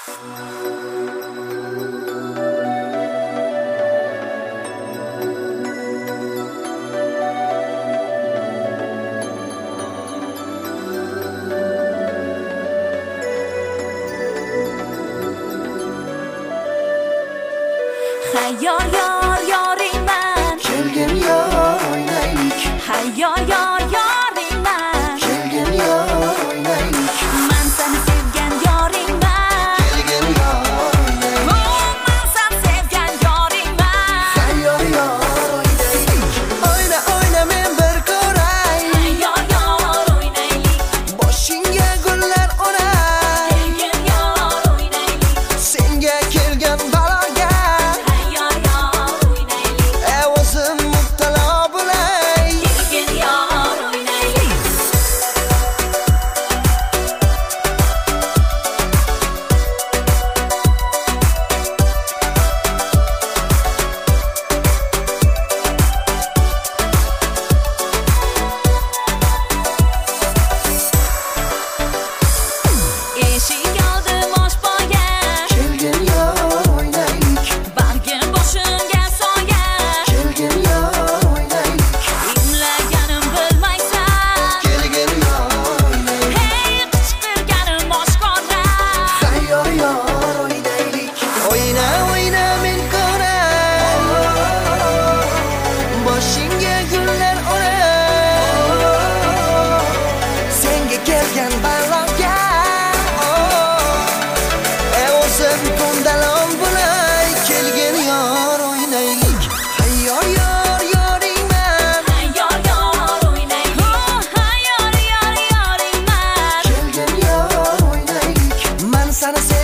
Hayyor yor yoringman, kelgin yor o'ynaylik. hayyor yor yoringman, Kelgin yor o'ynaylik. men seni sevgan yoringman, Kelgin yor o'ynaylik. men seni sevgan yoringman, Hayyor yor o'ynaylik. O'yna o'yna men bir ko'ray. hayyor yor o'ynaylik, Boshingga gullar o'ray. kelgin yor o'ynaylik, Senga kelgan baloga hayyor yor o'ynaylik, o'zim mubtalo bo'lay. kelgin yor o'ynaylik. Eshik oldi boshboya, Kelgin yor o'ynaylik. bargim boshimga soya, Kelgin yor o'ynaylik. imlaganim bilmaysan, Kelgin yor o'ynaylik. hey qichqirganim oshkora, Hayyor yor o'ynaylik. O'yna o'yna men ko'ray. Boshingga gullar o'ray. Senga kelgan baloga o'zim ko'ndalon bo'lay. Kelgin yor o'ynaylik. Hayyor yor yoringman. hayyor yor o'ynaylik, hayyor yor yoringman, Kelgin yor o'ynaylik. Men seni